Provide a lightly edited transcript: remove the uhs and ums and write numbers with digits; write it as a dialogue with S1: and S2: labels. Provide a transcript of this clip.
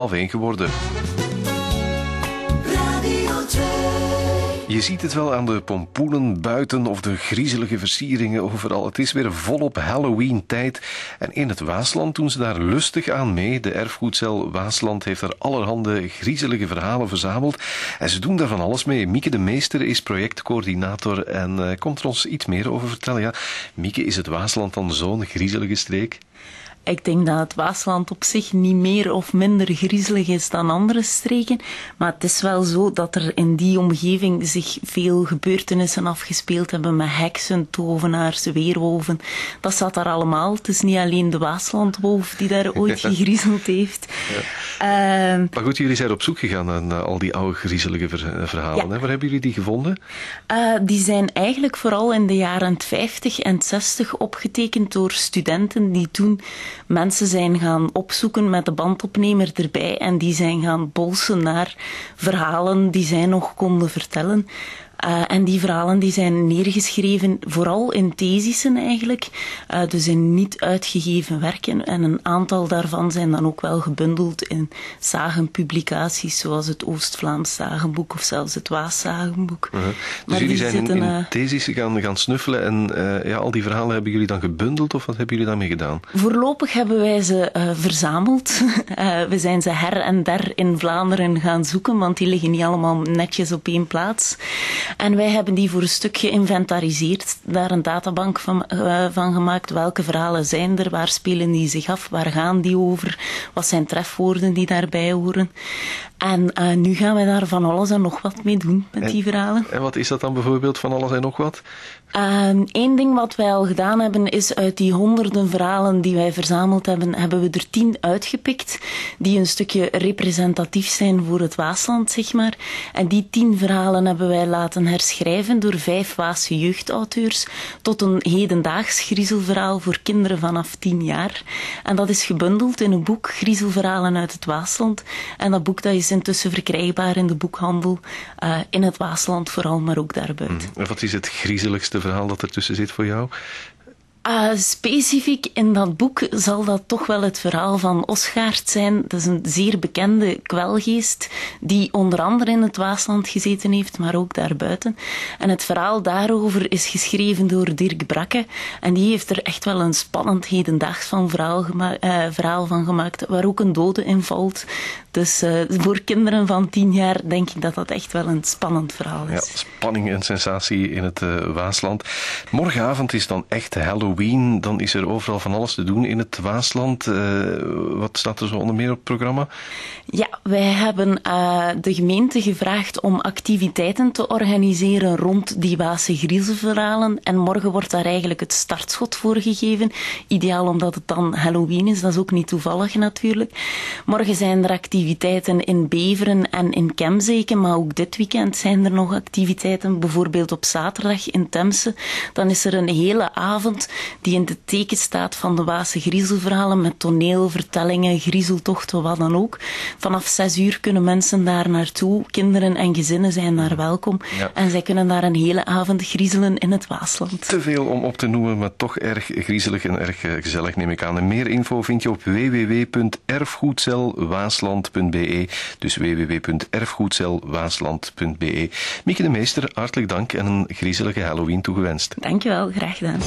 S1: 1 geworden. Je ziet het wel aan de pompoenen buiten of de griezelige versieringen overal. Het is weer volop Halloween-tijd. En in het Waasland doen ze daar lustig aan mee. De erfgoedcel Waasland heeft er allerhande griezelige verhalen verzameld. En ze doen daar van alles mee. Mieke de Meester is projectcoördinator en komt er ons iets meer over vertellen. Ja, Mieke, is het Waasland dan zo'n griezelige streek?
S2: Ik denk dat het Waasland op zich niet meer of minder griezelig is dan andere streken. Maar het is wel zo dat er in die omgeving zich veel gebeurtenissen afgespeeld hebben met heksen, tovenaars, weerwolven. Dat staat daar allemaal. Het is niet alleen de Waaslandwolf die daar ooit gegriezeld heeft.
S1: Ja. Maar goed, jullie zijn op zoek gegaan naar al die oude griezelige verhalen. Ja. Waar hebben jullie die gevonden?
S2: Die zijn eigenlijk vooral in de jaren 50 en 60 opgetekend door studenten die toen mensen zijn gaan opzoeken met de bandopnemer erbij en die zijn gaan bolsen naar verhalen die zij nog konden vertellen. En die verhalen die zijn neergeschreven vooral in thesissen eigenlijk, dus in niet uitgegeven werken. En een aantal daarvan zijn dan ook wel gebundeld in sagenpublicaties, zoals het Oost-Vlaams Sagenboek of zelfs het Waas-Sagenboek.
S1: Dus jullie zijn in thesissen gaan snuffelen en al die verhalen hebben jullie dan gebundeld of wat hebben jullie daarmee gedaan?
S2: Voorlopig hebben wij ze verzameld. We zijn ze her en der in Vlaanderen gaan zoeken, want die liggen niet allemaal netjes op één plaats. En wij hebben die voor een stuk geïnventariseerd, daar een databank van gemaakt. Welke verhalen zijn er? Waar spelen die zich af? Waar gaan die over? Wat zijn trefwoorden die daarbij horen? En nu gaan wij daar van alles en nog wat mee doen met die verhalen.
S1: En wat is dat dan bijvoorbeeld, van alles en nog wat?
S2: Eén ding wat wij al gedaan hebben, is uit die honderden verhalen die wij verzameld hebben, hebben we er 10 uitgepikt, die een stukje representatief zijn voor het Waasland, zeg maar. En die 10 verhalen hebben wij laten herschrijven door 5 Waasse jeugdauteurs tot een hedendaags griezelverhaal voor kinderen vanaf 10 jaar. En dat is gebundeld in een boek, Griezelverhalen uit het Waasland. En dat boek dat is intussen verkrijgbaar in de boekhandel, in het Waasland vooral, maar ook daarbuiten.
S1: En wat is het griezeligste verhaal dat ertussen zit voor jou?
S2: Specifiek in dat boek zal dat toch wel het verhaal van Osgaard zijn. Dat is een zeer bekende kwelgeest die onder andere in het Waasland gezeten heeft, maar ook daarbuiten. En het verhaal daarover is geschreven door Dirk Brakke en die heeft er echt wel een spannend hedendaags verhaal van gemaakt, waar ook een dode in valt. Dus voor kinderen van 10 jaar denk ik dat dat echt wel een spannend verhaal is.
S1: Ja, spanning en sensatie in het Waasland. Morgenavond is dan echt Halloween. Dan is er overal van alles te doen in het Waasland. Wat staat er zo onder meer op het programma?
S2: Ja, wij hebben de gemeente gevraagd om activiteiten te organiseren rond die Waase griezelverhalen. En morgen wordt daar eigenlijk het startschot voor gegeven. Ideaal omdat het dan Halloween is, dat is ook niet toevallig natuurlijk. Morgen zijn er activiteiten in Beveren en in Kemzeken, maar ook dit weekend zijn er nog activiteiten. Bijvoorbeeld op zaterdag in Temse. Dan is er een hele avond die in het teken staat van de Waase griezelverhalen met toneelvertellingen, griezeltochten, wat dan ook. Vanaf 6 uur kunnen mensen daar naartoe. Kinderen en gezinnen zijn daar welkom. Ja. En zij kunnen daar een hele avond griezelen in het Waasland.
S1: Te veel om op te noemen, maar toch erg griezelig en erg gezellig, neem ik aan. En meer info vind je op www.erfgoedcelwaasland.be. Dus www.erfgoedcelwaasland.be. Mieke de Meester, hartelijk dank en een griezelige Halloween toegewenst.
S2: Dankjewel, graag gedaan.